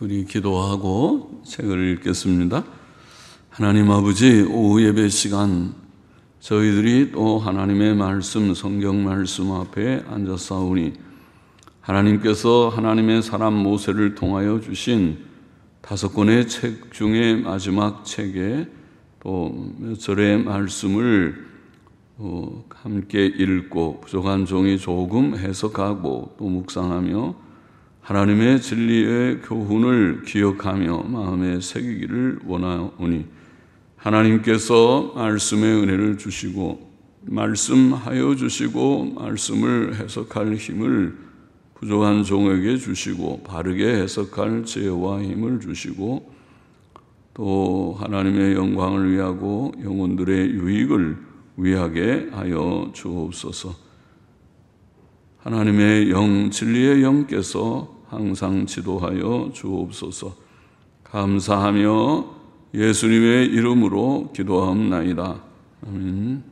우리 기도하고 책을 읽겠습니다. 하나님 아버지, 오후 예배 시간 저희들이 또 하나님의 말씀, 성경 말씀 앞에 앉았사오니 하나님께서 하나님의 사람 모세를 통하여 주신 5권의 책 중에 마지막 책에 또 몇 절의 말씀을 함께 읽고 부족한 종이 조금 해석하고 또 묵상하며 하나님의 진리의 교훈을 기억하며 마음에 새기기를 원하오니 하나님께서 말씀의 은혜를 주시고 말씀하여 주시고 말씀을 해석할 힘을 부족한 종에게 주시고 바르게 해석할 지혜와 힘을 주시고 또 하나님의 영광을 위하고 영혼들의 유익을 위하게 하여 주옵소서. 하나님의 영, 진리의 영께서 항상 지도하여 주옵소서. 감사하며 예수님의 이름으로 기도하옵나이다. 아멘.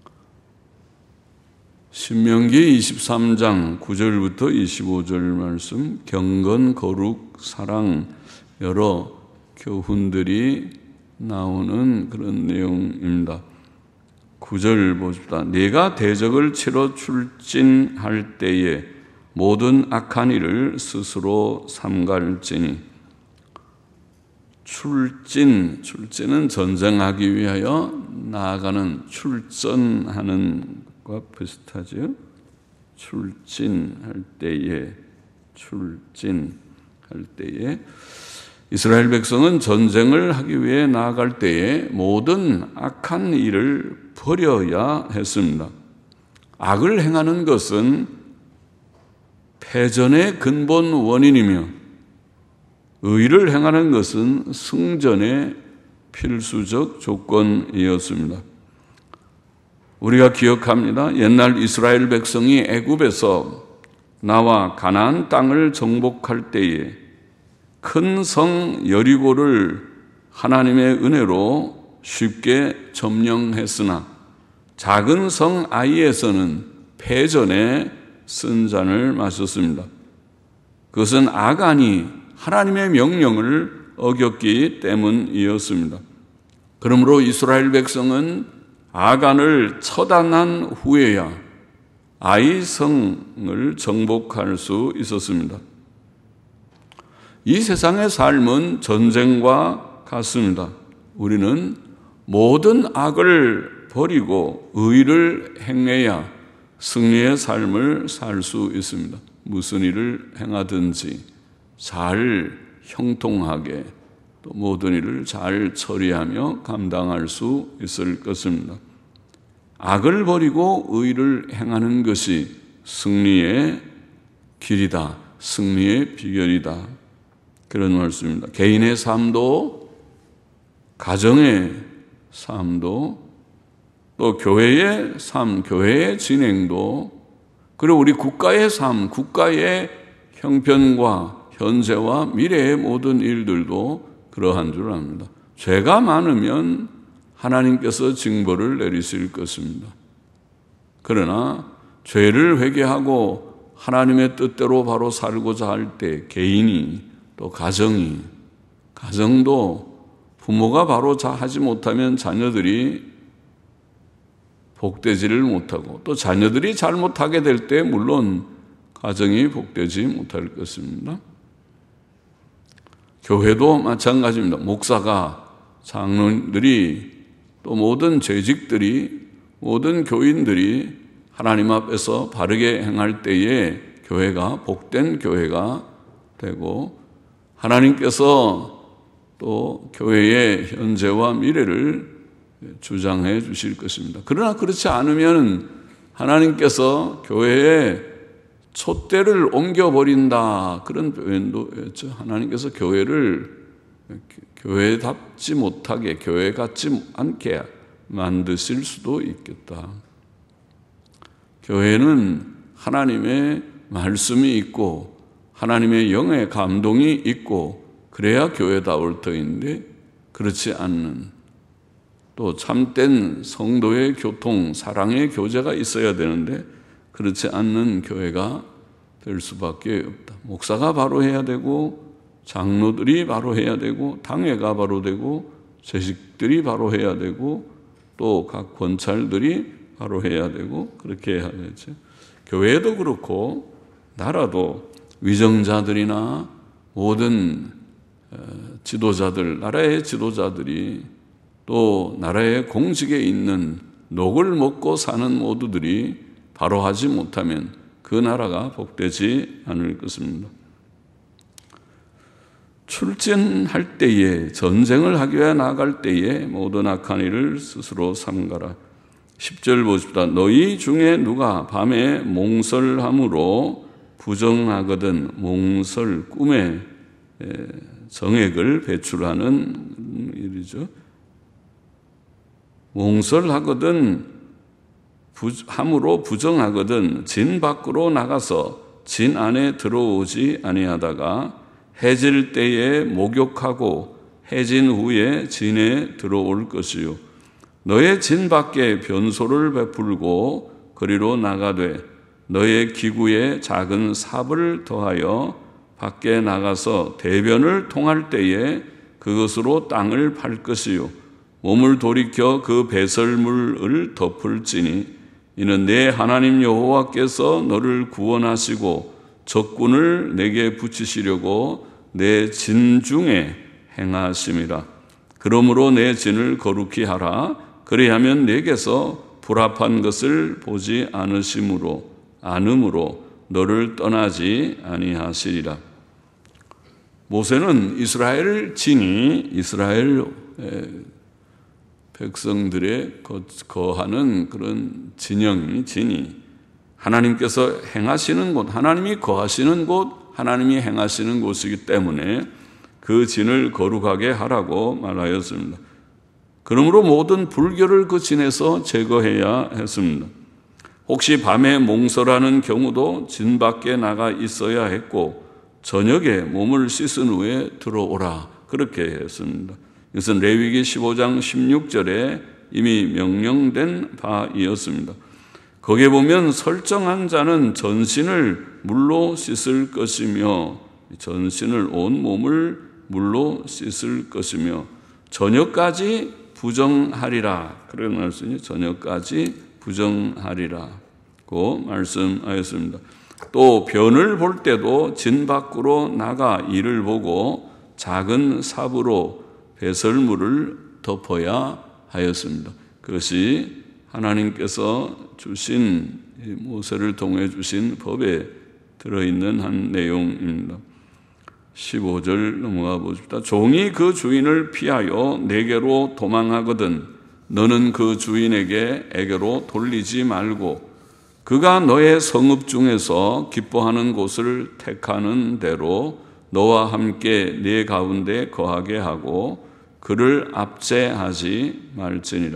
신명기 23장 9절부터 25절 말씀, 경건, 거룩, 사랑, 여러 교훈들이 나오는 그런 내용입니다. 9절 보십시다. 네가 대적을 치러 출진할 때에 모든 악한 일을 스스로 삼갈지니. 출진은 전쟁하기 위하여 나아가는 출전하는 것과 비슷하죠. 출진할 때에 이스라엘 백성은 전쟁을 하기 위해 나아갈 때에 모든 악한 일을 버려야 했습니다. 악을 행하는 것은 패전의 근본 원인이며 의를 행하는 것은 승전의 필수적 조건이었습니다. 우리가 기억합니다. 옛날 이스라엘 백성이 애굽에서 나와 가나안 땅을 정복할 때에 큰 성 여리고를 하나님의 은혜로 쉽게 점령했으나 작은 성 아이에서는 패전의 쓴잔을 마셨습니다. 그것은 아간이 하나님의 명령을 어겼기 때문이었습니다. 그러므로 이스라엘 백성은 아간을 처단한 후에야 아이 성을 정복할 수 있었습니다. 이 세상의 삶은 전쟁과 같습니다. 우리는 모든 악을 버리고 의를 행해야 승리의 삶을 살 수 있습니다. 무슨 일을 행하든지 잘 형통하게 또 모든 일을 잘 처리하며 감당할 수 있을 것입니다. 악을 버리고 의를 행하는 것이 승리의 길이다. 승리의 비결이다. 그런 말씀입니다. 개인의 삶도 가정의 삶도 또 교회의 삶, 교회의 진행도 그리고 우리 국가의 삶, 국가의 형편과 현재와 미래의 모든 일들도 그러한 줄 압니다. 죄가 많으면 하나님께서 징벌을 내리실 것입니다. 그러나 죄를 회개하고 하나님의 뜻대로 바로 살고자 할 때 개인이 또 가정도 부모가 바로 하지 못하면 자녀들이 복되지를 못하고 또 자녀들이 잘못하게 될 때 물론 가정이 복되지 못할 것입니다. 교회도 마찬가지입니다. 목사가, 장로들이 또 모든 재직들이 모든 교인들이 하나님 앞에서 바르게 행할 때에 교회가 복된 교회가 되고 하나님께서 또 교회의 현재와 미래를 주장해 주실 것입니다. 그러나 그렇지 않으면 하나님께서 교회에 촛대를 옮겨버린다. 그런 표현도 했죠. 하나님께서 교회를 교회답지 못하게, 교회 같지 않게 만드실 수도 있겠다. 교회는 하나님의 말씀이 있고 하나님의 영의 감동이 있고 그래야 교회다울 터인데 그렇지 않는 또 참된 성도의 교통, 사랑의 교제가 있어야 되는데 그렇지 않는 교회가 될 수밖에 없다. 목사가 바로 해야 되고 장로들이 바로 해야 되고, 당회가 바로 되고, 재직들이 바로 해야 되고, 또 각 권찰들이 바로 해야 되고, 그렇게 해야 되죠. 교회도 그렇고 나라도 위정자들이나 모든 지도자들, 나라의 지도자들이 또 나라의 공직에 있는 녹을 먹고 사는 모두들이 바로 하지 못하면 그 나라가 복되지 않을 것입니다. 출전할 때에, 전쟁을 하기 위해 나아갈 때에 모든 악한 일을 스스로 삼가라. 10절 보십시다. 너희 중에 누가 밤에 몽설함으로 부정하거든, 몽설, 꿈에 정액을 배출하는 일이죠. 몽설하거든, 함으로 부정하거든 진 밖으로 나가서 진 안에 들어오지 아니하다가 해질 때에 목욕하고 해진 후에 진에 들어올 것이요. 너의 진 밖에 변소를 베풀고 그리로 나가되 너의 기구에 작은 삽을 더하여 밖에 나가서 대변을 통할 때에 그것으로 땅을 팔 것이요. 몸을 돌이켜 그 배설물을 덮을지니 이는 내 하나님 여호와께서 너를 구원하시고 적군을 내게 붙이시려고 내 진 중에 행하심이라. 그러므로 내 진을 거룩히 하라. 그리하면 내게서 불합한 것을 보지 않음으로 너를 떠나지 아니하시리라. 모세는 이스라엘 진이, 이스라엘 백성들의 거하는 그런 진이 하나님께서 행하시는 곳, 하나님이 거하시는 곳, 하나님이 행하시는 곳이기 때문에 그 진을 거룩하게 하라고 말하였습니다. 그러므로 모든 불교를 그 진에서 제거해야 했습니다. 혹시 밤에 몽설하는 경우도 진 밖에 나가 있어야 했고 저녁에 몸을 씻은 후에 들어오라, 그렇게 했습니다. 이것은 레위기 15장 16절에 이미 명령된 바이었습니다. 거기에 보면 설정한 자는 전신을 물로 씻을 것이며, 전신을 온 몸을 물로 씻을 것이며 저녁까지 부정하리라, 그런 말씀이 저녁까지 부정하리라고 말씀하였습니다. 또 변을 볼 때도 진 밖으로 나가 이를 보고 작은 삽으로 배설물을 덮어야 하였습니다. 그것이 하나님께서 주신, 모세를 통해 주신 법에 들어있는 한 내용입니다. 15절 넘어가 보십시다. 종이 그 주인을 피하여 내게로 도망하거든 너는 그 주인에게로 돌리지 말고 그가 너의 성읍 중에서 기뻐하는 곳을 택하는 대로 너와 함께 네 가운데 거하게 하고 그를 압제하지 말지니라.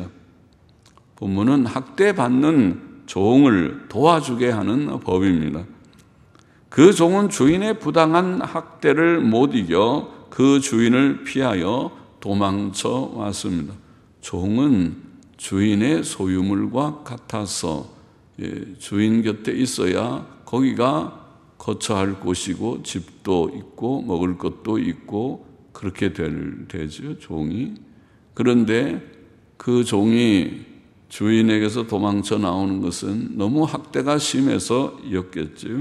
본문은 학대받는 종을 도와주게 하는 법입니다. 그 종은 주인의 부당한 학대를 못 이겨 그 주인을 피하여 도망쳐 왔습니다. 종은 주인의 소유물과 같아서 주인 곁에 있어야 거기가 거처할 곳이고 집도 있고 먹을 것도 있고 그렇게 되죠, 종이. 그런데 그 종이 주인에게서 도망쳐 나오는 것은 너무 학대가 심해서였겠죠.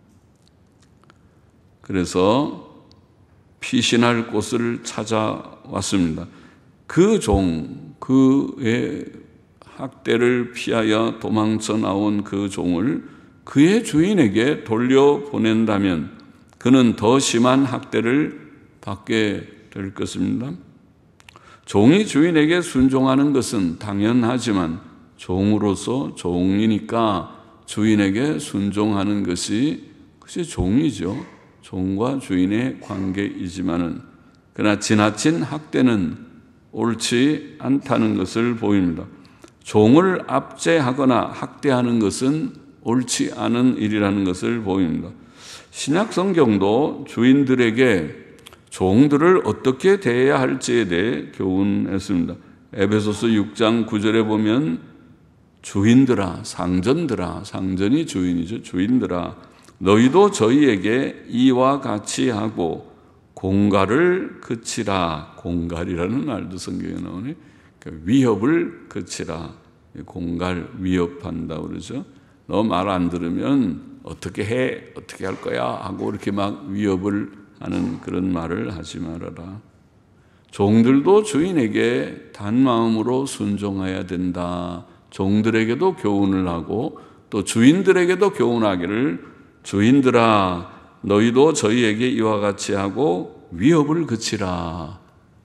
그래서 피신할 곳을 찾아왔습니다. 그 종, 그의 학대를 피하여 도망쳐 나온 그 종을 그의 주인에게 돌려보낸다면 그는 더 심한 학대를 받게 될 것입니다. 종이 주인에게 순종하는 것은 당연하지만 종으로서 종이니까 주인에게 순종하는 것이 종이죠. 종과 주인의 관계이지만은 그러나 지나친 학대는 옳지 않다는 것을 보입니다. 종을 압제하거나 학대하는 것은 옳지 않은 일이라는 것을 보입니다. 신약 성경도 주인들에게 종들을 어떻게 대해야 할지에 대해 교훈했습니다. 에베소서 6장 9절에 보면 주인들아, 상전들아, 상전이 주인이죠. 주인들아, 너희도 저희에게 이와 같이 하고 공갈을 그치라. 공갈이라는 말도 성경에 나오네. 그러니까 위협을 그치라. 공갈, 위협한다 그러죠. 너 말 안 들으면 어떻게 해? 어떻게 할 거야? 하고 이렇게 막 위협을 하는 그런 말을 하지 말아라. 종들도 주인에게 단마음으로 순종해야 된다. 종들에게도 교훈을 하고 또 주인들에게도 교훈하기를 주인들아 너희도 저희에게 이와 같이 하고 위협을 그치라.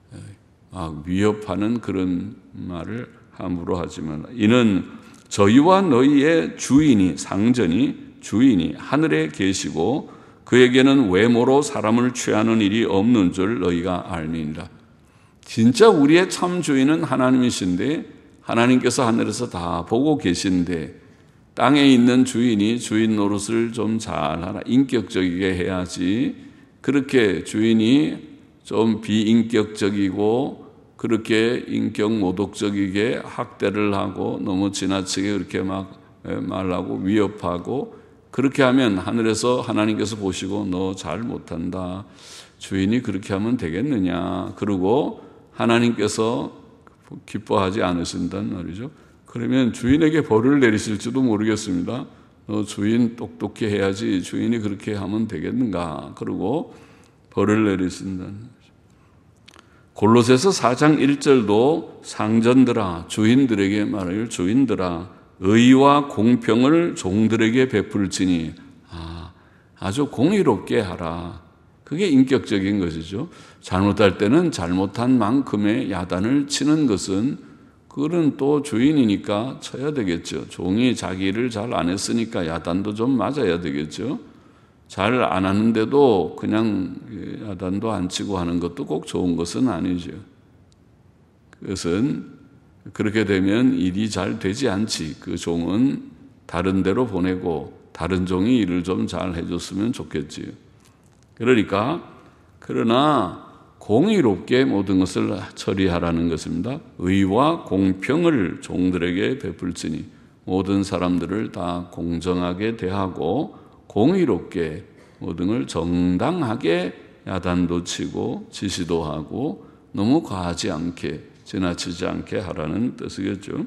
위협하는 그런 말을 함부로 하지 말라. 이는 저희와 너희의 주인이 상전이 주인이 하늘에 계시고 그에게는 외모로 사람을 취하는 일이 없는 줄 너희가 알미니라. 진짜 우리의 참 주인은 하나님이신데 하나님께서 하늘에서 다 보고 계신데 땅에 있는 주인이 주인 노릇을 좀 잘하라. 인격적이게 해야지. 그렇게 주인이 좀 비인격적이고 그렇게 인격 모독적이게 학대를 하고 너무 지나치게 그렇게 막 말하고 위협하고 그렇게 하면 하늘에서 하나님께서 보시고 너 잘 못한다. 주인이 그렇게 하면 되겠느냐. 그리고 하나님께서 기뻐하지 않으신단 말이죠. 그러면 주인에게 벌을 내리실지도 모르겠습니다. 너 주인 똑똑히 해야지 주인이 그렇게 하면 되겠는가. 그리고 벌을 내리신다는 거죠. 골로새서 4장 1절도 상전들아 주인들에게 말하길 주인들아 의와 공평을 종들에게 베풀지니 아주 공의롭게 하라. 그게 인격적인 것이죠. 잘못할 때는 잘못한 만큼의 야단을 치는 것은 그건 또 주인이니까 쳐야 되겠죠. 종이 자기 일을 잘 안 했으니까 야단도 좀 맞아야 되겠죠. 잘 안 하는데도 그냥 야단도 안 치고 하는 것도 꼭 좋은 것은 아니죠. 그것은 그렇게 되면 일이 잘 되지 않지. 그 종은 다른 데로 보내고 다른 종이 일을 좀 잘 해줬으면 좋겠지요. 그러나 공의롭게 모든 것을 처리하라는 것입니다. 의와 공평을 종들에게 베풀지니 모든 사람들을 다 공정하게 대하고 공의롭게 모든 걸 정당하게 야단도 치고 지시도 하고 너무 과하지 않게 지나치지 않게 하라는 뜻이겠죠.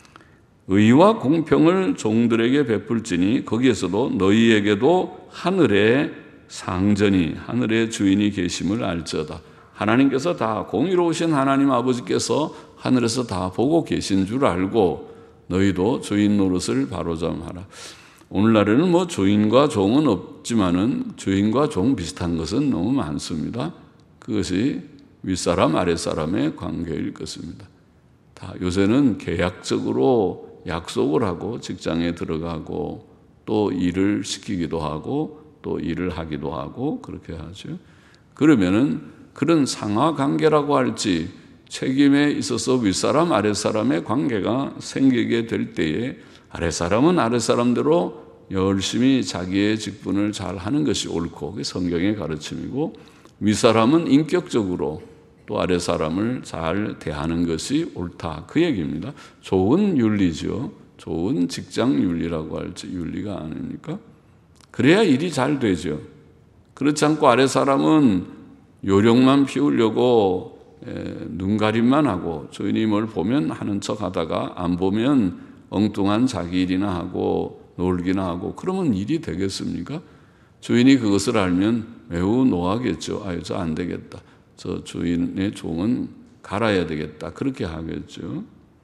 의와 공평을 종들에게 베풀지니 거기에서도 너희에게도 하늘의 상전이 하늘의 주인이 계심을 알지어다. 하나님께서 다 공의로우신 하나님 아버지께서 하늘에서 다 보고 계신 줄 알고 너희도 주인 노릇을 바로잡아라. 오늘날에는 뭐 주인과 종은 없지만은 주인과 종 비슷한 것은 너무 많습니다. 그것이 윗사람 아랫사람의 관계일 것입니다. 다 요새는 계약적으로 약속을 하고 직장에 들어가고 또 일을 시키기도 하고 또 일을 하기도 하고 그렇게 하죠. 그러면은 그런 상하 관계라고 할지 책임에 있어서 윗사람 아랫사람의 관계가 생기게 될 때에 아랫사람은 아랫사람대로 열심히 자기의 직분을 잘 하는 것이 옳고 그게 성경의 가르침이고 윗사람은 인격적으로 또 아랫사람을 잘 대하는 것이 옳다. 그 얘기입니다. 좋은 윤리죠. 좋은 직장 윤리라고 할지 윤리가 아닙니까? 그래야 일이 잘 되죠. 그렇지 않고 아랫사람은 요령만 피우려고 눈가림만 하고 주인이 뭘 보면 하는 척 하다가 안 보면 엉뚱한 자기 일이나 하고 놀기나 하고 그러면 일이 되겠습니까? 주인이 그것을 알면 매우 노하겠죠. 저 안 되겠다. 저 주인의 종은 갈아야 되겠다. 그렇게 하겠죠.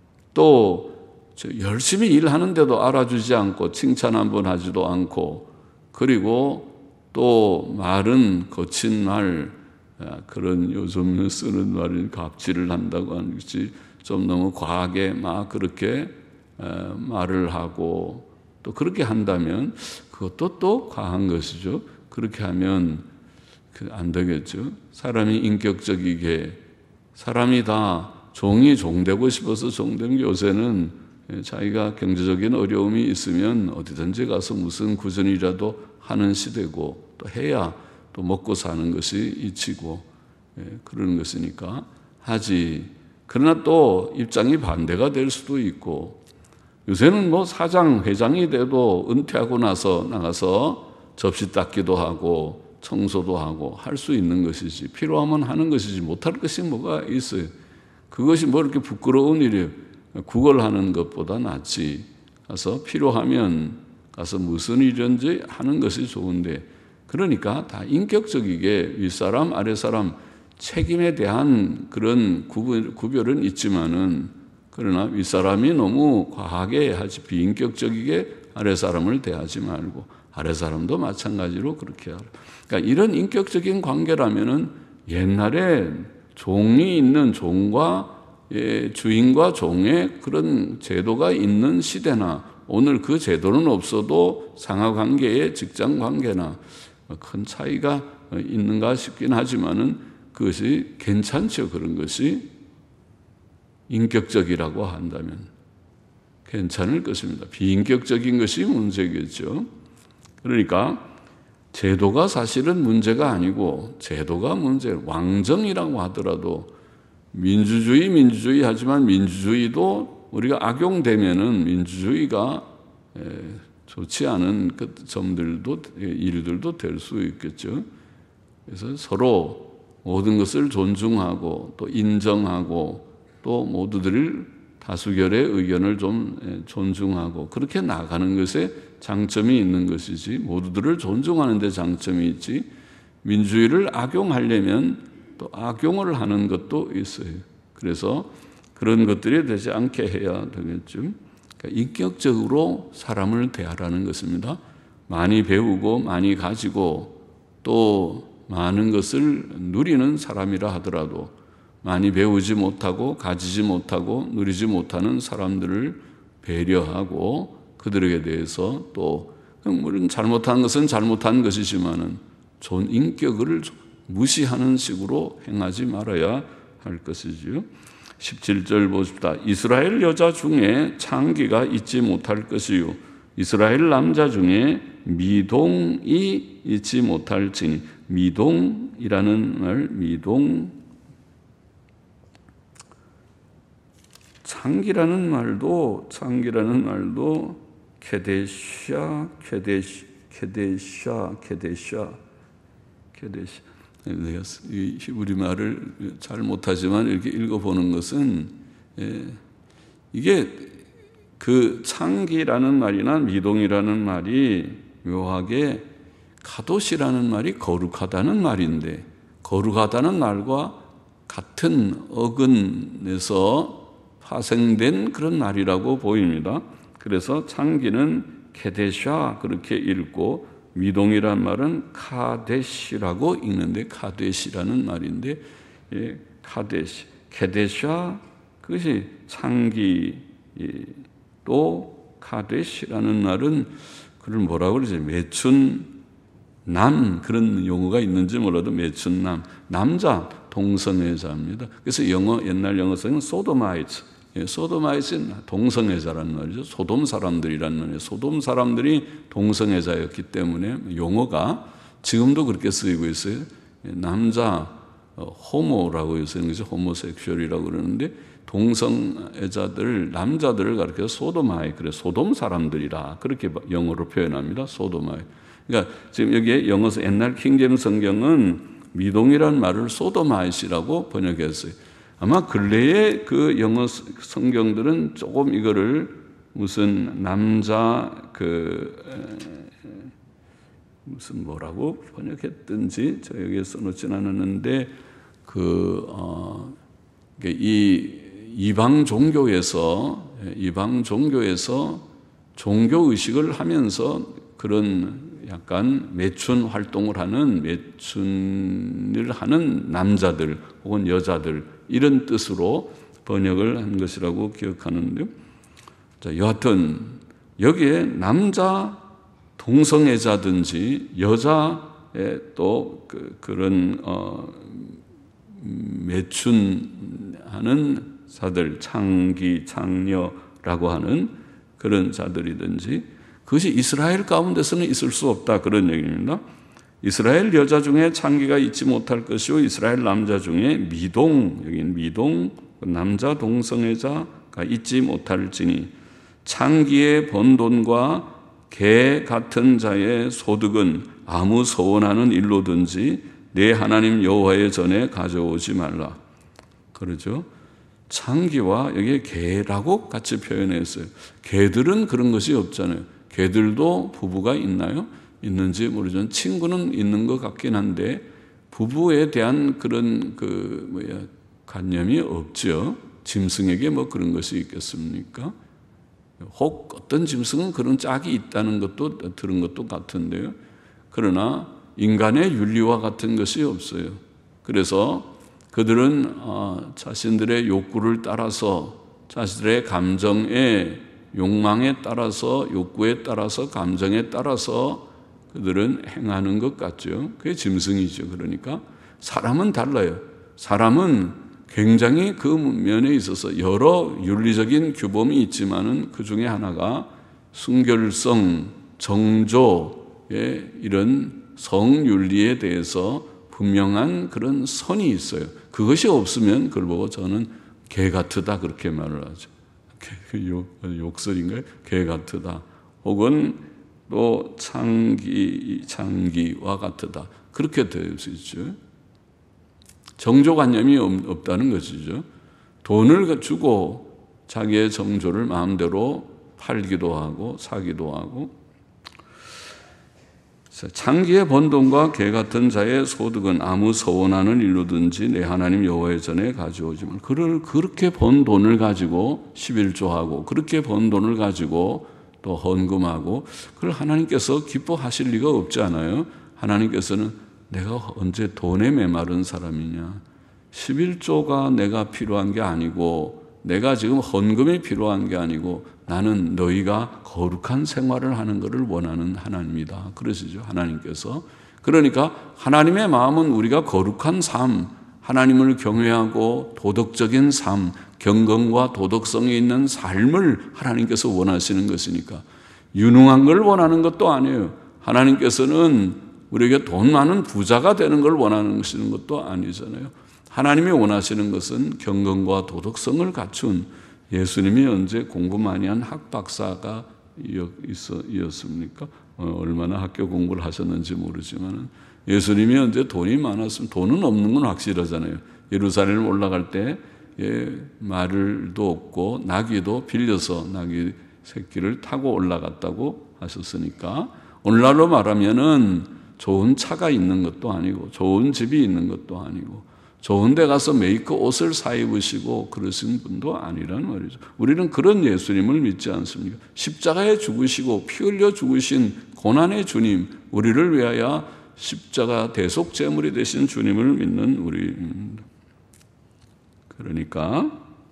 또 열심히 일하는데도 알아주지 않고 칭찬 한번 하지도 않고 그리고 또 말은 거친 말 그런 요즘 쓰는 말은 갑질을 한다고 하는 것이 좀 너무 과하게 막 그렇게 말을 하고 또 그렇게 한다면 그것도 또 과한 것이죠. 그렇게 하면 안 되겠죠. 사람이 인격적이게 사람이 다 종이 종되고 싶어서 종되는 게 요새는 자기가 경제적인 어려움이 있으면 어디든지 가서 무슨 구전이라도 하는 시대고 또 해야 또 먹고 사는 것이 이치고 그러는 것이니까 하지. 그러나 또 입장이 반대가 될 수도 있고 요새는 뭐 사장, 회장이 돼도 은퇴하고 나서 나가서 접시 닦기도 하고 청소도 하고 할 수 있는 것이지, 필요하면 하는 것이지 못할 것이 뭐가 있어요. 그것이 뭐 이렇게 부끄러운 일이에요. 구걸하는 것보다 낫지. 가서 필요하면 가서 무슨 일인지 하는 것이 좋은데, 그러니까 다 인격적이게 윗사람 아랫사람 책임에 대한 그런 구별은 있지만은, 그러나 윗사람이 너무 과하게 하지 비인격적이게 아랫사람을 대하지 말고 아랫사람도 마찬가지로 그렇게 하라. 그러니까 이런 인격적인 관계라면은 옛날에 종이 있는 종과 주인과 종의 그런 제도가 있는 시대나 오늘 그 제도는 없어도 상하관계의 직장관계나 큰 차이가 있는가 싶긴 하지만은 그것이 괜찮죠. 그런 것이 인격적이라고 한다면 괜찮을 것입니다. 비인격적인 것이 문제겠죠. 그러니까 제도가 사실은 문제가 아니고 제도가 문제예요. 왕정이라고 하더라도 민주주의 하지만 민주주의도 우리가 악용되면은 민주주의가 좋지 않은 그 점들도 일들도 될 수 있겠죠. 그래서 서로 모든 것을 존중하고 또 인정하고 또 모두들 다수결의 의견을 좀 존중하고 그렇게 나가는 것에 장점이 있는 것이지, 모두들을 존중하는 데 장점이 있지, 민주주의를 악용하려면 또 악용을 하는 것도 있어요. 그래서 그런 것들이 되지 않게 해야 되겠죠. 그러니까 인격적으로 사람을 대하라는 것입니다. 많이 배우고 많이 가지고 또 많은 것을 누리는 사람이라 하더라도 많이 배우지 못하고 가지지 못하고 누리지 못하는 사람들을 배려하고 그들에게 대해서 또 물론 잘못한 것은 잘못한 것이지만은 좋은 인격을 무시하는 식으로 행하지 말아야 할 것이지요. 17절 보십시다. 이스라엘 여자 중에 창기가 있지 못할 것이요 이스라엘 남자 중에 미동이 있지 못할지니. 미동이라는 말, 창기라는 말도 케데샤. 내가 이 히브리 말을 잘 못하지만 이렇게 읽어보는 것은 이게 그 창기라는 말이나 미동이라는 말이 묘하게 가도시라는 말이 거룩하다는 말인데, 거룩하다는 말과 같은 어근에서 파생된 그런 말이라고 보입니다. 그래서 창기는 케데샤 그렇게 읽고 미동이란 말은 카데시라고 읽는데, 카데시라는 말인데, 카데시, 케데샤 그것이 창기, 또 카데시라는 말은 그걸 뭐라고 그러지? 매춘남, 그런 용어가 있는지 몰라도 매춘남, 남자 동성애자입니다. 그래서 옛날 영어성은 소도마이트, 소도마이트는 동성애자라는 말이죠. 소돔 사람들이라는 말이에요. 소돔 사람들이 동성애자였기 때문에 용어가 지금도 그렇게 쓰이고 있어요. 남자 호모라고 쓰는 것이 호모섹슈얼이라고 그러는데, 동성애자들 남자들을 가리켜서 소도마이, 그래 소돔 사람들이라 그렇게 영어로 표현합니다. 소도마이. 그러니까 지금 여기에 영어서 옛날 킹제임스 성경은 미동이라는 말을 소도마이시라고 번역했어요. 아마 근래의 그 영어 성경들은 조금 이거를 무슨 남자 무슨 뭐라고 번역했든지 저 여기에 써놓진 않았는데 이 이방 종교에서 종교 의식을 하면서 그런 약간 매춘 활동을 하는, 매춘을 하는 남자들 혹은 여자들, 이런 뜻으로 번역을 한 것이라고 기억하는데요. 자, 여하튼 여기에 남자 동성애자든지 여자의 또 그런 매춘하는 자들, 창기, 창녀라고 하는 그런 자들이든지, 그것이 이스라엘 가운데서는 있을 수 없다, 그런 얘기입니다. 이스라엘 여자 중에 창기가 있지 못할 것이요 이스라엘 남자 중에 미동, 여기는 미동, 남자 동성애자가 있지 못할지니. 창기의 번 돈과 개 같은 자의 소득은 아무 서원하는 일로든지 내 하나님 여호와의 전에 가져오지 말라. 그러죠. 창기와 여기에 개라고 같이 표현했어요. 개들은 그런 것이 없잖아요. 개들도 부부가 있나요? 있는지 모르지만 친구는 있는 것 같긴 한데 부부에 대한 그런 관념이 없죠. 짐승에게 뭐 그런 것이 있겠습니까? 혹 어떤 짐승은 그런 짝이 있다는 것도 들은 것도 같은데요. 그러나 인간의 윤리와 같은 것이 없어요. 그래서 그들은 자신들의 욕구를 따라서 자신들의 감정의 욕망에 따라서 욕구에 따라서 감정에 따라서 그들은 행하는 것 같죠. 그게 짐승이죠. 그러니까 사람은 달라요. 사람은 굉장히 그 면에 있어서 여러 윤리적인 규범이 있지만은 그 중에 하나가 순결성, 정조의 이런 성윤리에 대해서 분명한 그런 선이 있어요. 그것이 없으면 그걸 보고 저는 개 같으다 그렇게 말을 하죠. 욕설인가요? 개 같으다. 혹은 또 창기와 같으다. 그렇게 될 수 있죠. 정조관념이 없다는 것이죠. 돈을 주고 자기의 정조를 마음대로 팔기도 하고 사기도 하고. 창기의 번 돈과 개 같은 자의 소득은 아무 서원하는 일로든지 내 하나님 여호와의 전에 가져오지만 그렇게 번 돈을 가지고 11조하고 그렇게 번 돈을 가지고 또 헌금하고 그걸 하나님께서 기뻐하실 리가 없지 않아요? 하나님께서는 내가 언제 돈에 메마른 사람이냐? 11조가 내가 필요한 게 아니고 내가 지금 헌금이 필요한 게 아니고 나는 너희가 거룩한 생활을 하는 것을 원하는 하나님이다. 그러시죠. 하나님께서. 그러니까 하나님의 마음은 우리가 거룩한 삶, 하나님을 경외하고 도덕적인 삶, 경건과 도덕성이 있는 삶을 하나님께서 원하시는 것이니까 유능한 걸 원하는 것도 아니에요. 하나님께서는 우리에게 돈 많은 부자가 되는 걸 원하시는 것도 아니잖아요. 하나님이 원하시는 것은 경건과 도덕성을 갖춘 예수님이 언제 공부 많이 한 학박사가 이었습니까? 얼마나 학교 공부를 하셨는지 모르지만 예수님이 언제 돈이 많았으면 돈은 없는 건 확실하잖아요. 예루살렘 올라갈 때 말도 없고 나귀도 빌려서 나귀 새끼를 타고 올라갔다고 하셨으니까 오늘날로 말하면은 좋은 차가 있는 것도 아니고 좋은 집이 있는 것도 아니고 좋은 데 가서 메이커 옷을 사 입으시고 그러신 분도 아니란 말이죠. 우리는 그런 예수님을 믿지 않습니까? 십자가에 죽으시고 피 흘려 죽으신 고난의 주님, 우리를 위하여 십자가 대속 제물이 되신 주님을 믿는 우리입니다. 그러니까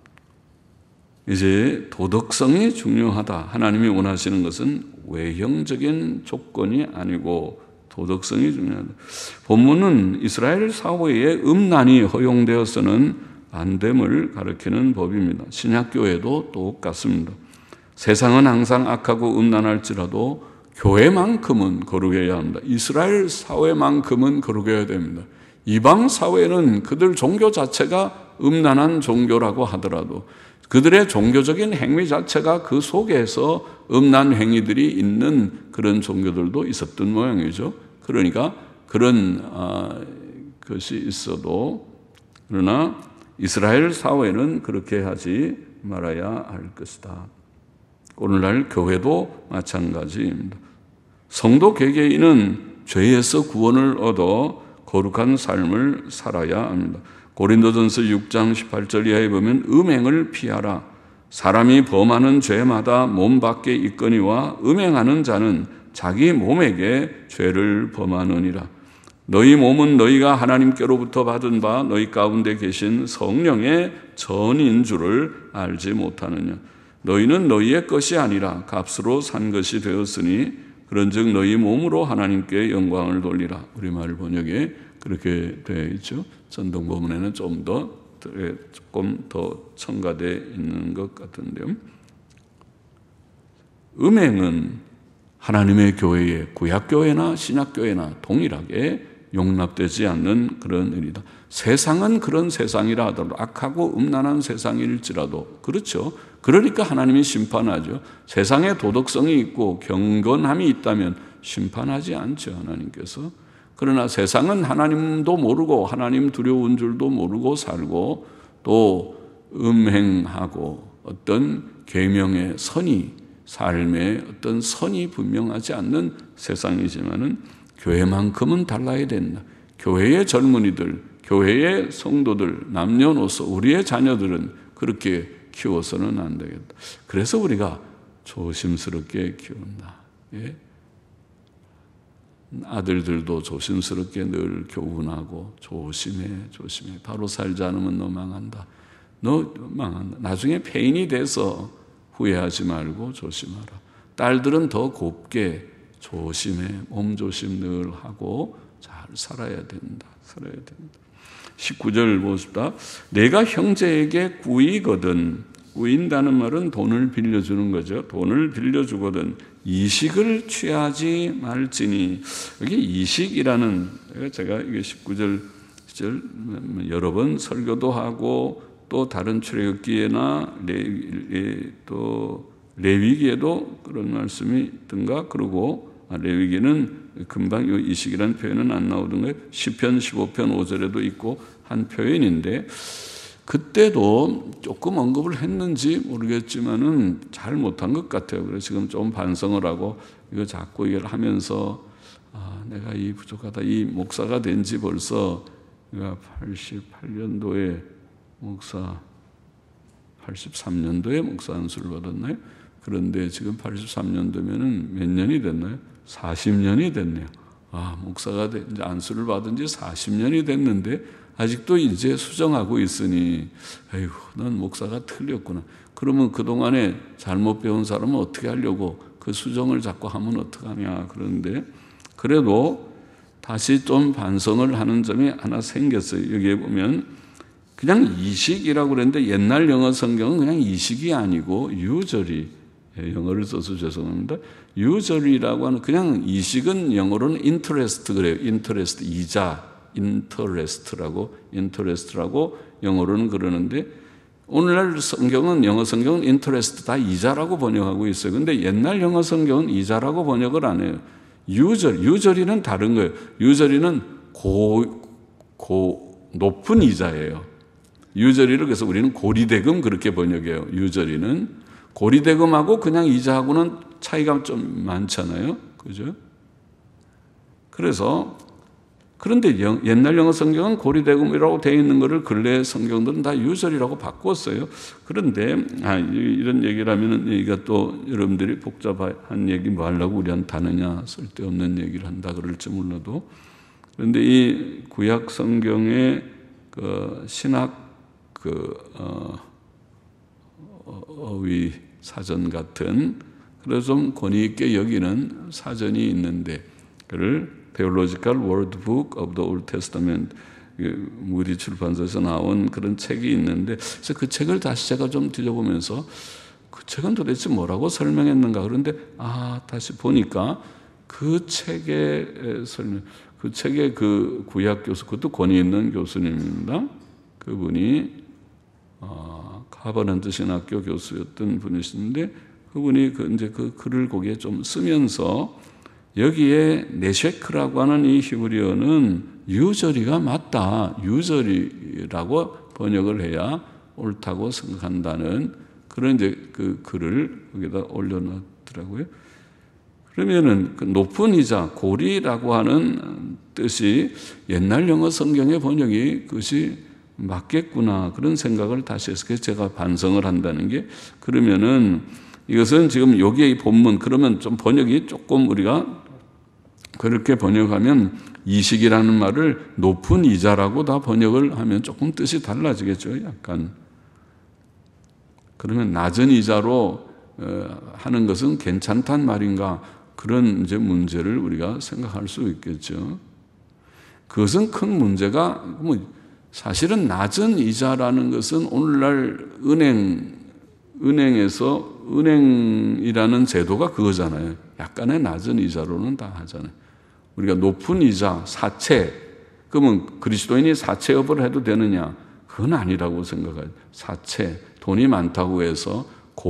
이제 도덕성이 중요하다. 하나님이 원하시는 것은 외형적인 조건이 아니고 도덕성이 중요하다. 본문은 이스라엘 사회에 음란이 허용되어서는 안 됨을 가리키는 법입니다. 신약교회도 똑같습니다. 세상은 항상 악하고 음란할지라도 교회만큼은 거룩해야 합니다. 이스라엘 사회만큼은 거룩해야 됩니다. 이방 사회는 그들 종교 자체가 음란한 종교라고 하더라도 그들의 종교적인 행위 자체가 그 속에서 음란 행위들이 있는 그런 종교들도 있었던 모양이죠. 그러니까 그런 것이 있어도 그러나 이스라엘 사회는 그렇게 하지 말아야 할 것이다. 오늘날 교회도 마찬가지입니다. 성도 개개인은 죄에서 구원을 얻어 거룩한 삶을 살아야 합니다. 고린도전서 6장 18절 이하에 보면 음행을 피하라. 사람이 범하는 죄마다 몸 밖에 있거니와 음행하는 자는 자기 몸에게 죄를 범하느니라. 너희 몸은 너희가 하나님께로부터 받은 바 너희 가운데 계신 성령의 전인 줄을 알지 못하느냐. 너희는 너희의 것이 아니라 값으로 산 것이 되었으니 그런즉 너희 몸으로 하나님께 영광을 돌리라. 우리말 번역에 그렇게 되어 있죠. 전동 본문에는 조금 더 첨가되어 있는 것 같은데요. 음행은 하나님의 교회에 구약교회나 신약교회나 동일하게 용납되지 않는 그런 일이다. 세상은 그런 세상이라 하더라도 악하고 음란한 세상일지라도 그렇죠. 그러니까 하나님이 심판하죠. 세상에 도덕성이 있고 경건함이 있다면 심판하지 않죠, 하나님께서. 그러나 세상은 하나님도 모르고 하나님 두려운 줄도 모르고 살고 또 음행하고 어떤 계명의 선이 삶의 어떤 선이 분명하지 않는 세상이지만은 교회만큼은 달라야 된다. 교회의 젊은이들, 교회의 성도들, 남녀노소, 우리의 자녀들은 그렇게 키워서는 안 되겠다. 그래서 우리가 조심스럽게 키운다. 예? 아들들도 조심스럽게 늘 교훈하고 조심해. 바로 살지 않으면 너 망한다. 너 망한다. 나중에 폐인이 돼서 후회하지 말고 조심하라. 딸들은 더 곱게 조심해. 몸조심 늘 하고 잘 살아야 된다. 19절 보십시다. 내가 형제에게 구이거든. 구인다는 말은 돈을 빌려주는 거죠. 돈을 빌려주거든 이식을 취하지 말지니. 여기 이식이라는, 제가 이게 19절 여러 번 설교도 하고 또 다른 출애굽기에나 또 레위기에도 그런 말씀이 있던가. 그리고 레위기는 금방 이 이식이라는 표현은 안 나오던가요? 시편 15편 5절에도 있고 한 표현인데 그때도 조금 언급을 했는지 모르겠지만은 잘 못한 것 같아요. 그래서 지금 좀 반성을 하고 이거 자꾸 이걸 하면서 내가 이 부족하다. 이 목사가 된 지 벌써 88년도에 목사 83년도에 목사 안수를 받았나요? 그런데 지금 83년도면은 몇 년이 됐나요? 40년이 됐네요. 목사가 이제 안수를 받은 지 40년이 됐는데 아직도 이제 수정하고 있으니 에이구, 넌 목사가 틀렸구나. 그러면 그동안에 잘못 배운 사람은 어떻게 하려고 그 수정을 자꾸 하면 어떡하냐. 그런데 그래도 다시 좀 반성을 하는 점이 하나 생겼어요. 여기에 보면 그냥 이식이라고 그랬는데 옛날 영어 성경은 그냥 이식이 아니고 유저리, 영어를 써서 죄송합니다. 유저리라고 하는, 그냥 이식은 영어로는 interest 그래요. interest, 이자, interest라고 영어로는 그러는데 오늘날 성경은, 영어 성경은 interest 다 이자라고 번역하고 있어요. 근데 옛날 영어 성경은 이자라고 번역을 안 해요. 유저리는 다른 거예요. 유저리는 높은 이자예요. 유저리를 그래서 우리는 고리대금 그렇게 번역해요. 유저리는 고리대금하고 그냥 이자하고는 차이가 좀 많잖아요. 그죠? 그런데 옛날 영어 성경은 고리대금이라고 되어 있는 것을 근래 성경들은 다 유저리라고 바꿨어요. 그런데 이런 얘기를 하면은 얘기가 또 여러분들이 복잡한 얘기 뭐 하려고 우리한테 하느냐, 쓸데없는 얘기를 한다 그럴지 몰라도, 그런데 이 구약 성경의 그 신학 어휘 사전 같은, 그래서 좀 권위 있게 여기는 사전이 있는데 그를 Theological Word Book of the Old Testament, 무디 출판사에서 나온 그런 책이 있는데, 그래서 그 책을 다시 제가 좀 뒤져보면서 그 책은 도대체 뭐라고 설명했는가. 그런데 다시 보니까 그 책의 설명, 그 책의 그 구약 교수, 그것도 권위 있는 교수님입니다. 그분이 카버넌트 신학교 교수였던 분이신데, 그분이 이제 그 글을 거기에 좀 쓰면서 여기에 네쉐크라고 하는 이 히브리어는 유저리가 맞다. 유저리라고 번역을 해야 옳다고 생각한다는 그런 이제 그 글을 여기다 올려놨더라고요. 그러면은 그 높은 이자, 고리라고 하는 뜻이 옛날 영어 성경의 번역이 그것이 맞겠구나. 그런 생각을 다시 해서 제가 반성을 한다는 게, 그러면은 이것은 지금 여기에 이 본문, 그러면 좀 번역이 조금 우리가 그렇게 번역하면 이식이라는 말을 높은 이자라고 다 번역을 하면 조금 뜻이 달라지겠죠. 약간. 그러면 낮은 이자로 하는 것은 괜찮단 말인가? 그런 이제 문제를 우리가 생각할 수 있겠죠. 그것은 큰 문제가, 사실은 낮은 이자라는 것은 오늘날 은행에서 은행이라는 제도가 그거잖아요. 약간의 낮은 이자로는 다 하잖아요. 우리가 높은 이자, 사채, 그러면 그리스도인이 사채업을 해도 되느냐? 그건 아니라고 생각해요. 사채, 돈이 많다고 해서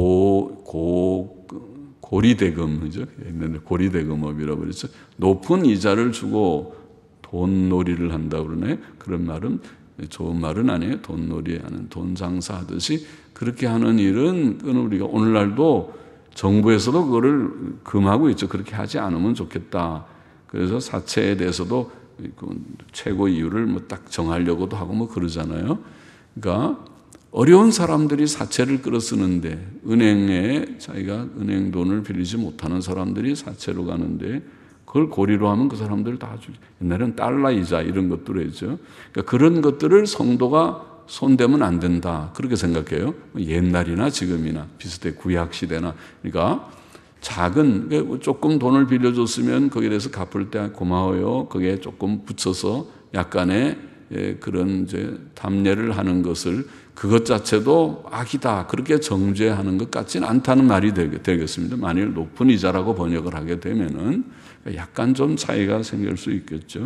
고리대금이죠. 옛날에 고리대금업이라고 그랬죠. 높은 이자를 주고 돈놀이를 한다고 그러네. 그런 말은 좋은 말은 아니에요. 돈놀이하는, 돈 장사하듯이 그렇게 하는 일은 우리가 오늘날도 정부에서도 그거를 금하고 있죠. 그렇게 하지 않으면 좋겠다. 그래서 사채에 대해서도 최고 이유를 뭐 딱 정하려고도 하고 뭐 그러잖아요. 그러니까 어려운 사람들이 사채를 끌어 쓰는데 은행에 자기가 은행 돈을 빌리지 못하는 사람들이 사채로 가는데 그걸 고리로 하면 그 사람들 다 주죠. 옛날에는 달러 이자 이런 것들을 했죠. 그러니까 그런 것들을 성도가 손대면 안 된다. 그렇게 생각해요. 옛날이나 지금이나 비슷해. 구약 시대나. 그러니까 작은 조금 돈을 빌려줬으면 거기에 대해서 갚을 때 고마워요. 거기에 조금 붙여서 약간의 그런 이제 담례를 하는 것을 그것 자체도 악이다. 그렇게 정죄하는 것 같지는 않다는 말이 되겠습니다. 만일 높은 이자라고 번역을 하게 되면은 약간 좀 차이가 생길 수 있겠죠.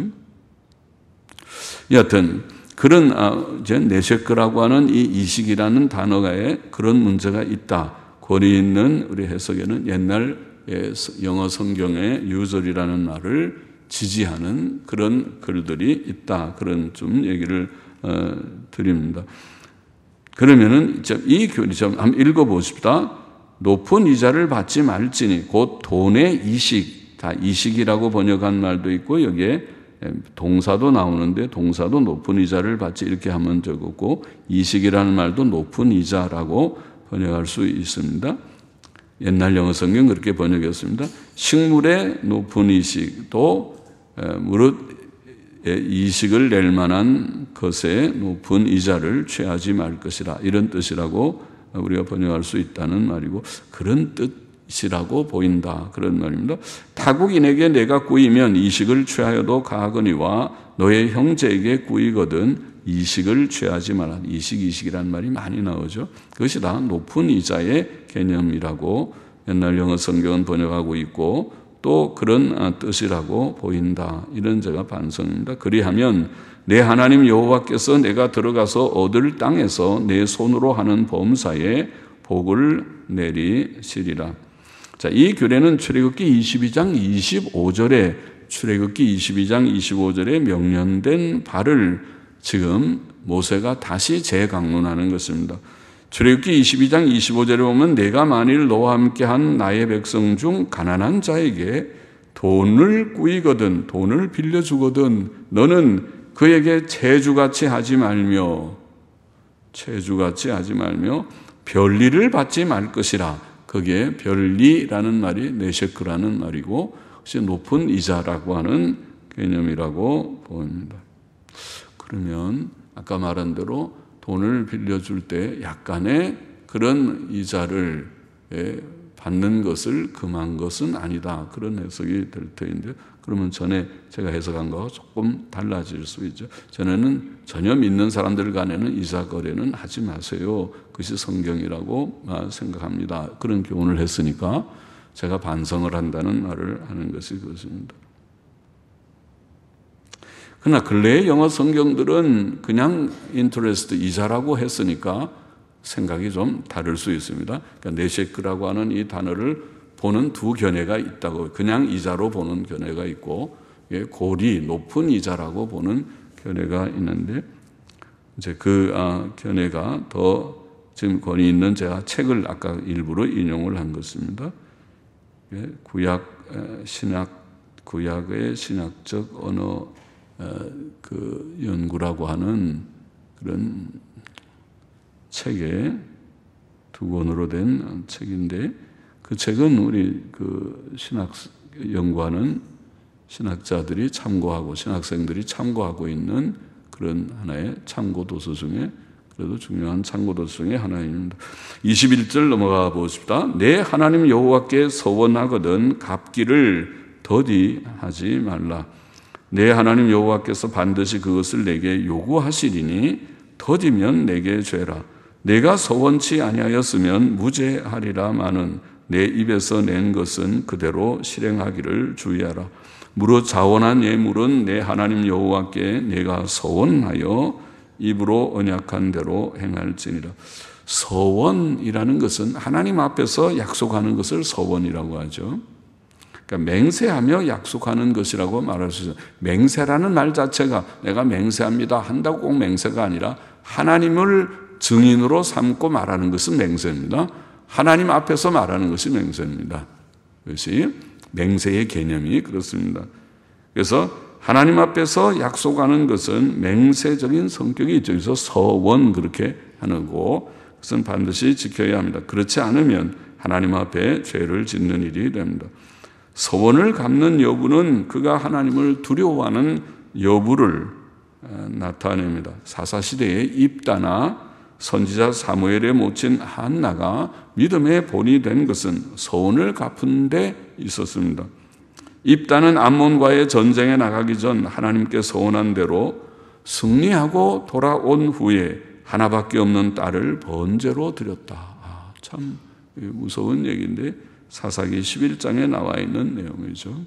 여하튼 그런 이제 네셰크라고 하는 이 이식이라는 단어가에 그런 문제가 있다. 고리 있는 우리 해석에는 옛날 영어 성경의 유절이라는 말을 지지하는 그런 글들이 있다. 그런 좀 얘기를 드립니다. 그러면은 이 교리 좀 한번 읽어보십시다. 높은 이자를 받지 말지니 곧 돈의 이식, 다 이식이라고 번역한 말도 있고 여기에 동사도 나오는데 동사도 높은 이자를 받지 이렇게 하면 되고 이식이라는 말도 높은 이자라고 번역할 수 있습니다. 옛날 영어 성경 그렇게 번역했습니다. 식물의 높은 이식도 무릇 이식을 낼 만한 것에 높은 이자를 취하지 말 것이라 이런 뜻이라고 우리가 번역할 수 있다는 말이고 그런 뜻이라고 보인다 그런 말입니다. 타국인에게 내가 꾸이면 이식을 취하여도 가하거니와 너의 형제에게 꾸이거든 이식을 취하지 마라. 이식이라는 말이 많이 나오죠. 그것이 다 높은 이자의 개념이라고 옛날 영어 성경은 번역하고 있고 또 그런 뜻이라고 보인다. 이런 제가 반성입니다. 그리하면 내 하나님 여호와께서 내가 들어가서 얻을 땅에서 내 손으로 하는 범사에 복을 내리시리라. 자, 이 규례는 출애굽기 22장 25절에 출애굽기 22장 25절에 명령된 바를 지금 모세가 다시 재강론하는 것입니다. 출애굽기 22장 25절에 보면 내가 만일 너와 함께한 나의 백성 중 가난한 자에게 돈을 꾸이거든 돈을 빌려주거든 너는 그에게 채주같이 하지 말며 별리를 받지 말 것이라. 거기에 별리라는 말이 네셰크라는 말이고 혹시 높은 이자라고 하는 개념이라고 보입니다. 그러면 아까 말한 대로 돈을 빌려줄 때 약간의 그런 이자를 받는 것을 금한 것은 아니다. 그런 해석이 될 터인데 그러면 전에 제가 해석한 거와 조금 달라질 수 있죠. 전에는 전혀 믿는 사람들 간에는 이자 거래는 하지 마세요. 그것이 성경이라고 생각합니다. 그런 교훈을 했으니까 제가 반성을 한다는 말을 하는 것이 그것입니다. 그러나 근래의 영어 성경들은 그냥 인터레스트 이자라고 했으니까 생각이 좀 다를 수 있습니다. 그러니까 네셰크라고 하는 이 단어를 보는 두 견해가 있다고 그냥 이자로 보는 견해가 있고 고리 높은 이자라고 보는 견해가 있는데 이제 그 견해가 더 지금 권위 있는 제가 책을 아까 일부러 인용을 한 것입니다. 구약의 신학적 언어 그 연구라고 하는 그런 책에 두 권으로 된 책인데 그 책은 우리 그 신학 연구하는 신학자들이 참고하고 신학생들이 참고하고 있는 그런 하나의 참고 도서 중에 그래도 중요한 참고 도서 중에 하나입니다. 21절 넘어가 보십시다. 내 하나님 여호와께 서원하거든 갚기를 더디하지 말라. 내 하나님 여호와께서 반드시 그것을 내게 요구하시리니 더디면 내게 죄라. 내가 서원치 아니하였으면 무죄하리라마는 내 입에서 낸 것은 그대로 실행하기를 주의하라. 무릇 자원한 예물은 내 하나님 여호와께 내가 서원하여 입으로 언약한 대로 행할지니라. 서원이라는 것은 하나님 앞에서 약속하는 것을 서원이라고 하죠. 그러니까 맹세하며 약속하는 것이라고 말할 수 있어요. 맹세라는 말 자체가 내가 맹세합니다 한다고 꼭 맹세가 아니라 하나님을 증인으로 삼고 말하는 것은 맹세입니다. 하나님 앞에서 말하는 것이 맹세입니다. 그것이 맹세의 개념이 그렇습니다. 그래서 하나님 앞에서 약속하는 것은 맹세적인 성격이 있죠. 그래서 서원 그렇게 하는 거 그것은 반드시 지켜야 합니다. 그렇지 않으면 하나님 앞에 죄를 짓는 일이 됩니다. 서원을 갚는 여부는 그가 하나님을 두려워하는 여부를 나타냅니다. 사사시대에 입다나 선지자 사무엘에 모친 한나가 믿음의 본이 된 것은 서원을 갚은 데 있었습니다. 입다는 암몬과의 전쟁에 나가기 전 하나님께 서원한 대로 승리하고 돌아온 후에 하나밖에 없는 딸을 번제로 드렸다. 참 무서운 얘기인데 사사기 11장에 나와 있는 내용이죠.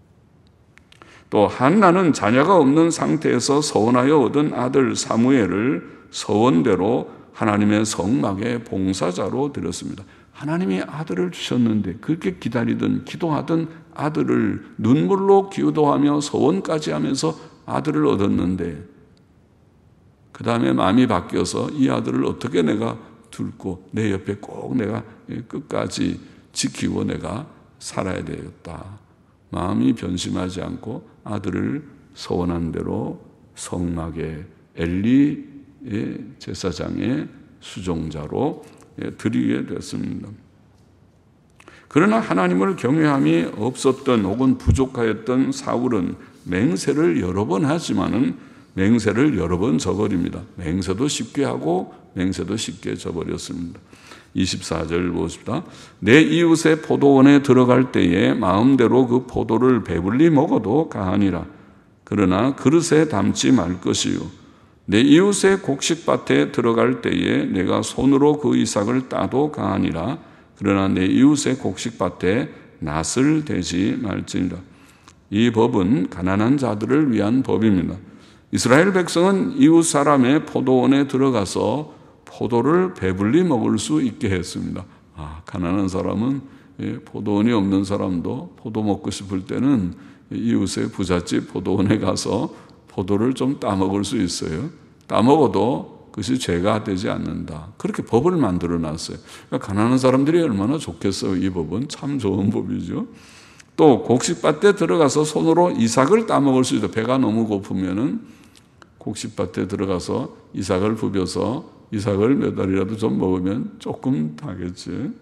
또 한나는 자녀가 없는 상태에서 서원하여 얻은 아들 사무엘을 서원대로 하나님의 성막의 봉사자로 드렸습니다. 하나님이 아들을 주셨는데 그렇게 기다리던 기도하던 아들을 눈물로 기도하며 서원까지 하면서 아들을 얻었는데 그 다음에 마음이 바뀌어서 이 아들을 어떻게 내가 둘고 내 옆에 꼭 내가 끝까지 지키고 내가 살아야 되겠다. 마음이 변심하지 않고 아들을 서원한 대로 성막의 엘리의 제사장의 수종자로 드리게 됐습니다. 그러나 하나님을 경외함이 없었던 혹은 부족하였던 사울은 맹세를 여러 번 하지만은 맹세를 여러 번 저버립니다. 맹세도 쉽게 하고 맹세도 쉽게 저버렸습니다. 24절 보십시다. 내 이웃의 포도원에 들어갈 때에 마음대로 그 포도를 배불리 먹어도 가하니라. 그러나 그릇에 담지 말 것이요. 내 이웃의 곡식밭에 들어갈 때에 내가 손으로 그 이삭을 따도 가하니라. 그러나 내 이웃의 곡식밭에 낫을 대지 말지니라. 이 법은 가난한 자들을 위한 법입니다. 이스라엘 백성은 이웃 사람의 포도원에 들어가서 포도를 배불리 먹을 수 있게 했습니다. 가난한 사람은 포도원이 없는 사람도 포도 먹고 싶을 때는 이웃의 부잣집 포도원에 가서 포도를 좀 따먹을 수 있어요. 따먹어도 그것이 죄가 되지 않는다. 그렇게 법을 만들어 놨어요. 그러니까 가난한 사람들이 얼마나 좋겠어요. 이 법은 참 좋은 법이죠. 또 곡식밭에 들어가서 손으로 이삭을 따먹을 수 있다. 배가 너무 고프면은 곡식밭에 들어가서 이삭을 부벼서 이삭을 몇 알이라도 좀 먹으면 조금 다겠지.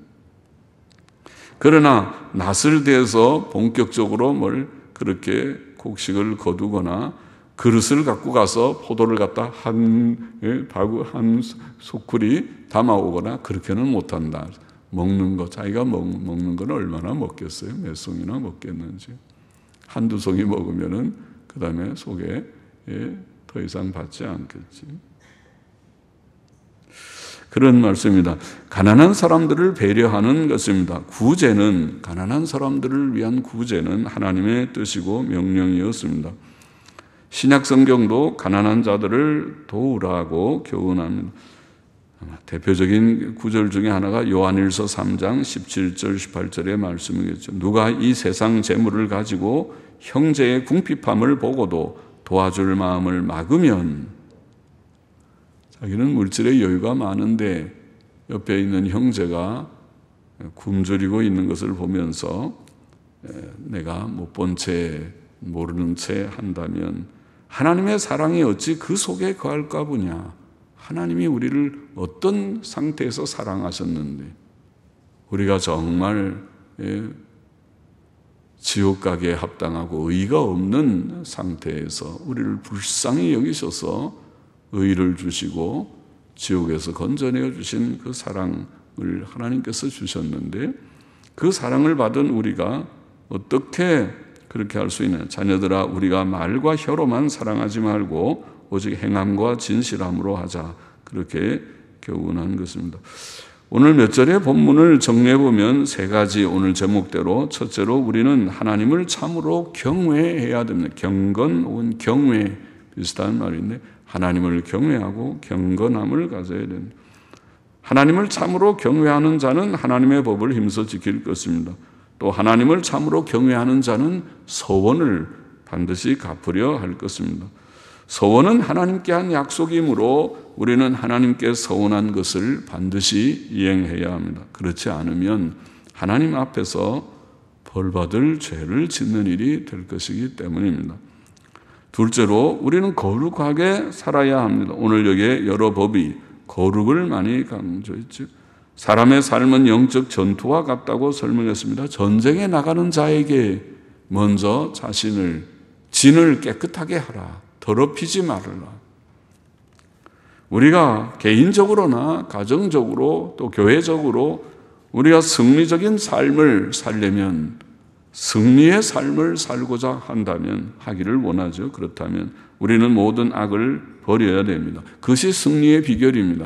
그러나 낫을 대서 본격적으로 뭘 그렇게 곡식을 거두거나 그릇을 갖고 가서 포도를 갖다 한 소쿠리 담아오거나 그렇게는 못한다. 먹는 거, 자기가 먹는 건 얼마나 먹겠어요? 몇 송이나 먹겠는지. 한두 송이 먹으면은 그 다음에 속에 더 이상 받지 않겠지. 그런 말씀입니다. 가난한 사람들을 배려하는 것입니다. 구제는, 가난한 사람들을 위한 구제는 하나님의 뜻이고 명령이었습니다. 신약 성경도 가난한 자들을 도우라고 교훈합니다. 대표적인 구절 중에 하나가 요한일서 3장 17절 18절의 말씀이겠죠. 누가 이 세상 재물을 가지고 형제의 궁핍함을 보고도 도와줄 마음을 막으면 자기는 물질의 여유가 많은데 옆에 있는 형제가 굶주리고 있는 것을 보면서 내가 못 본 채 모르는 채 한다면 하나님의 사랑이 어찌 그 속에 거할까 보냐. 하나님이 우리를 어떤 상태에서 사랑하셨는데 우리가 정말 지옥 가기에 합당하고 의의가 없는 상태에서 우리를 불쌍히 여기셔서 의를 주시고 지옥에서 건져내어 주신 그 사랑을 하나님께서 주셨는데 그 사랑을 받은 우리가 어떻게 그렇게 할 수 있느냐. 자녀들아 우리가 말과 혀로만 사랑하지 말고 오직 행함과 진실함으로 하자. 그렇게 교훈한 것입니다. 오늘 몇 절의 본문을 정리해 보면 세 가지 오늘 제목대로 첫째로 우리는 하나님을 참으로 경외해야 됩니다. 경건 혹은 경외 비슷한 말인데 하나님을 경외하고 경건함을 가져야 됩니다. 하나님을 참으로 경외하는 자는 하나님의 법을 힘써 지킬 것입니다. 또 하나님을 참으로 경외하는 자는 서원을 반드시 갚으려 할 것입니다. 서원은 하나님께 한 약속이므로 우리는 하나님께 서원한 것을 반드시 이행해야 합니다. 그렇지 않으면 하나님 앞에서 벌받을 죄를 짓는 일이 될 것이기 때문입니다. 둘째로 우리는 거룩하게 살아야 합니다. 오늘 여기에 여러 법이 거룩을 많이 강조했죠. 사람의 삶은 영적 전투와 같다고 설명했습니다. 전쟁에 나가는 자에게 먼저 진을 깨끗하게 하라. 더럽히지 말아라. 우리가 개인적으로나 가정적으로 또 교회적으로 우리가 승리적인 삶을 살려면 승리의 삶을 살고자 한다면 하기를 원하죠. 그렇다면 우리는 모든 악을 버려야 됩니다. 그것이 승리의 비결입니다.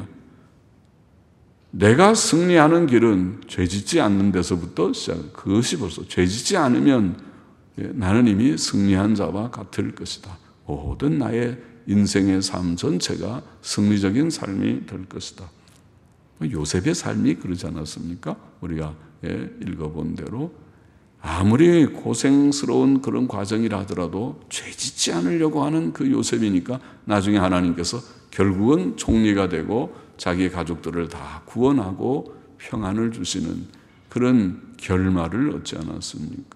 내가 승리하는 길은 죄짓지 않는 데서부터 그것이 벌써 죄짓지 않으면 나는 이미 승리한 자와 같을 것이다. 모든 나의 인생의 삶 전체가 승리적인 삶이 될 것이다. 요셉의 삶이 그러지 않았습니까? 우리가 읽어본 대로 아무리 고생스러운 그런 과정이라 하더라도 죄짓지 않으려고 하는 그 요셉이니까 나중에 하나님께서 결국은 총리가 되고 자기의 가족들을 다 구원하고 평안을 주시는 그런 결말을 얻지 않았습니까?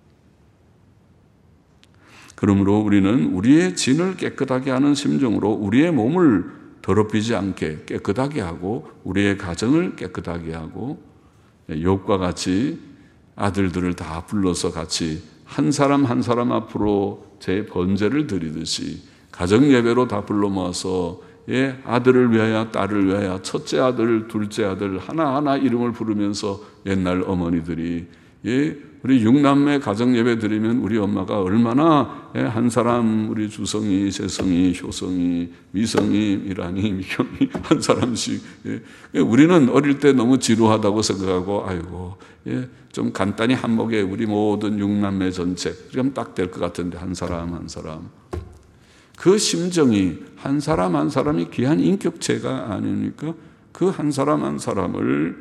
그러므로 우리는 우리의 진을 깨끗하게 하는 심정으로 우리의 몸을 더럽히지 않게 깨끗하게 하고 우리의 가정을 깨끗하게 하고 욥과 같이 아들들을 다 불러서 같이 한 사람 한 사람 앞으로 제 번제를 드리듯이 가정 예배로 다 불러 모아서 아들을 위하여 딸을 위하여 첫째 아들 둘째 아들 하나하나 이름을 부르면서 옛날 어머니들이 우리 육남매 가정 예배 드리면 우리 엄마가 얼마나 한 사람 우리 주성이, 재성이, 효성이, 미성이, 미란이, 미경이 한 사람씩 우리는 어릴 때 너무 지루하다고 생각하고 아이고 좀 간단히 한목에 우리 모든 육남매 전체 그럼 딱 될 것 같은데 한 사람 한 사람 그 심정이 한 사람 한 사람이 귀한 인격체가 아니니까 그 한 사람 한 사람을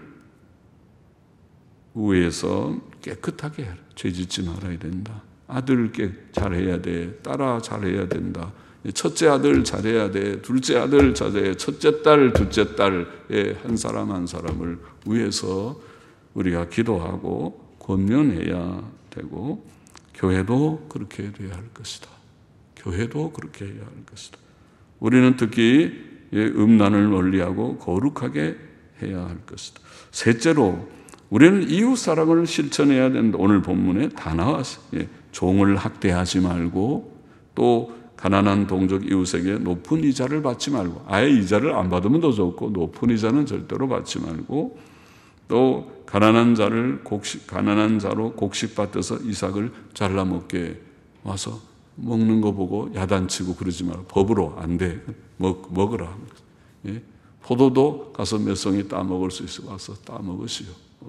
위해서 깨끗하게 해라. 죄짓지 말아야 된다. 아들 잘해야 돼. 딸아 잘해야 된다. 첫째 아들 잘해야 돼. 둘째 아들 잘해야 돼. 첫째 딸, 둘째 딸의 한 사람 한 사람을 위해서 우리가 기도하고 권면해야 되고 교회도 그렇게 돼야 할 것이다. 교회도 그렇게 해야 할 것이다. 우리는 특히 음란을 멀리하고 거룩하게 해야 할 것이다. 셋째로 우리는 이웃 사랑을 실천해야 된다. 오늘 본문에 다 나왔어요. 종을 학대하지 말고 또 가난한 동족 이웃에게 높은 이자를 받지 말고 아예 이자를 안 받으면 더 좋고 높은 이자는 절대로 받지 말고 또 가난한 자로 곡식 밭에서 이삭을 잘라 먹게 와서 먹는 거 보고 야단치고 그러지 말고 법으로 안 돼. 먹으라. 포도도 가서 몇 송이 따 먹을 수 있어 와서 따 먹으시오.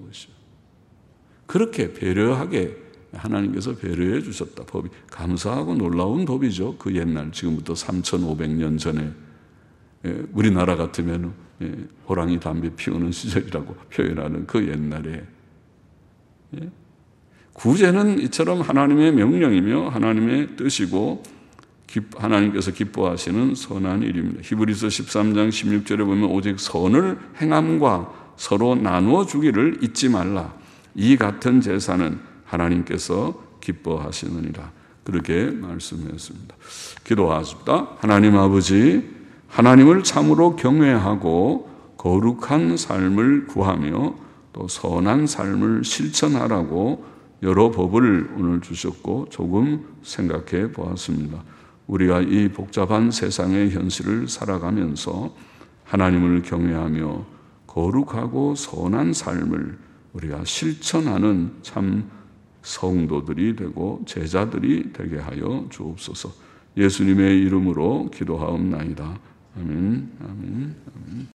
그렇게 배려하게 하나님께서 배려해 주셨다. 법이 감사하고 놀라운 법이죠. 그 옛날 지금부터 3,500년 전에 우리나라 같으면 호랑이 담배 피우는 시절이라고 표현하는 그 옛날에 구제는 이처럼 하나님의 명령이며 하나님의 뜻이고 하나님께서 기뻐하시는 선한 일입니다. 히브리서 13장 16절에 보면 오직 선을 행함과 서로 나누어 주기를 잊지 말라. 이 같은 제사는 하나님께서 기뻐하시느니라. 그렇게 말씀했습니다. 기도하십니다. 하나님 아버지, 하나님을 참으로 경외하고 거룩한 삶을 구하며 또 선한 삶을 실천하라고 여러 법을 오늘 주셨고 조금 생각해 보았습니다. 우리가 이 복잡한 세상의 현실을 살아가면서 하나님을 경외하며 거룩하고 선한 삶을 우리가 실천하는 참 성도들이 되고 제자들이 되게 하여 주옵소서. 예수님의 이름으로 기도하옵나이다. 아멘. 아멘. 아멘.